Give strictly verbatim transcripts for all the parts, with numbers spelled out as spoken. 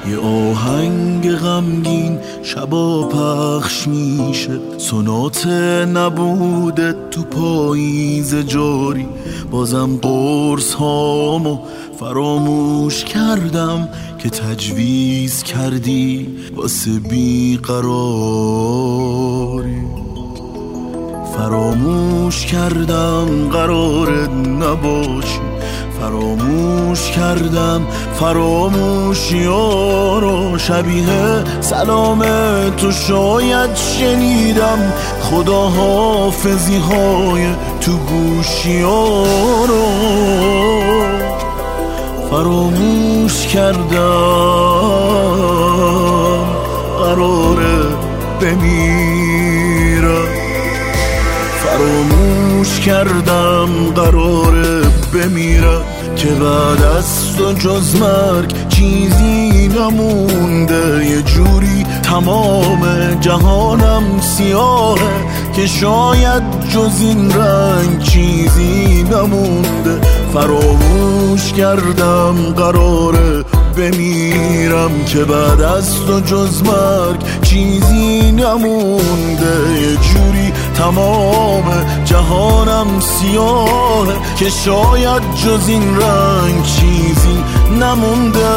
یه آهنگ غمگین شبا پخش میشه، سونات نبوده تو پاییز جاری. بازم قرص هامو فراموش کردم که تجویز کردی واسه بیقراری. فراموش کردم قرار نباشی، فراموش کردم فراموشی ها رو. شبیه سلام تو شاید شنیدم، خدا حافظی های تو گوشی ها رو. فراموش کردم قراره بمیرم، فراموش کردم قراره بمیرم که بعد از تو جز مرگ چیزی نمونده. یه جوری تمام جهانم سیاهه که شاید جز این رنگ چیزی نمونده. فراموش کردم قراره بمیرم که بعد از تو جز مرگ چیزی نمونده. یه جوری تمام جهانم سیاهه که شاید جز این رنگ چیزی نمونده.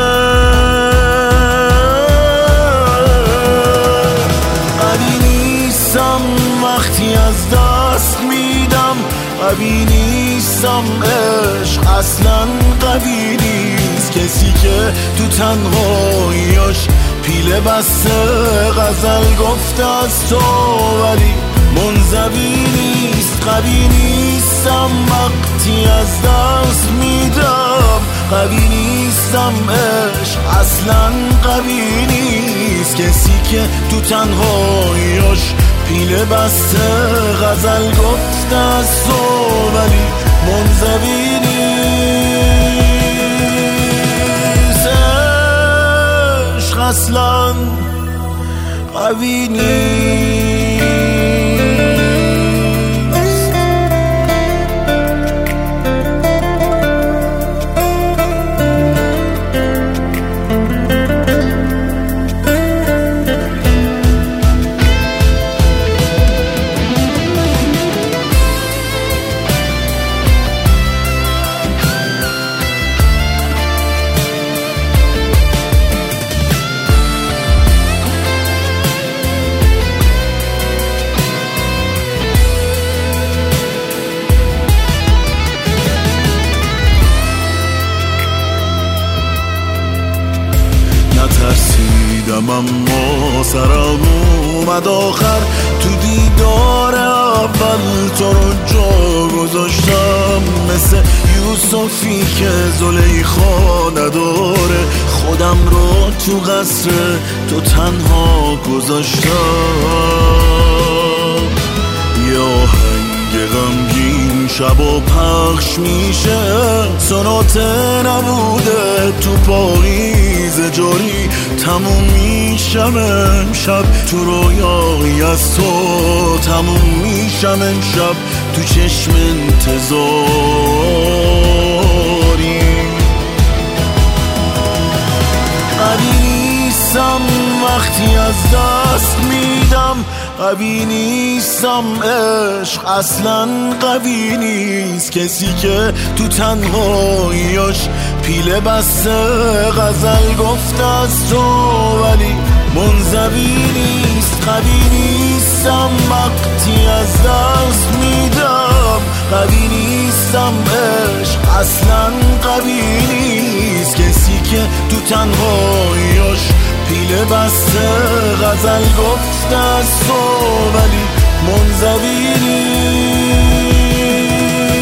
قوی نیستم وقتی از دست میدم، قوی نیستم عشق اصلا قوی نیست. کسی که تو تنهاییاش پیله بسته غزل گفته از تو ولی منزوی نیست. قوی نیستم وقتی از دست میدم، قوی نیستم عشق اصلا قوی نیست. کسی که تو تنهاییاش پیله بسته غزل گفته از تو ولی منزوی نیست. عشق اصلا قوی نیست. ترسیدم اما سرم اومد آخر، تو دیدار اول تو رو جا گذاشتم. مثل یوسفی که زلیخا نداره، خودم رو تو قصر تو تنها گذاشتم. یه آهنگ غمگین شبا پخش میشه، سونات نبوده تو پاییز جاری. تموم میشم امشب تو رویایی از تو، تموم میشم امشب تو چشم انتظاری. قوی نیستم وقتی از دست میدم، قوی نیستم عشق اصلا قوی نیست. کسی که تو تنهاییاش پیله بسته غزل گفته از تو ولی منزوی نیست. قوی نیستم وقتی از دست میدم، قوی نیستم عشق اصلا قوی نیست. کسی که تو تنهاییاش پیله بسته غزل گفته از تو ولی منزوی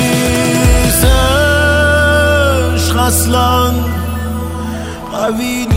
نیست. عشق اصلا قوی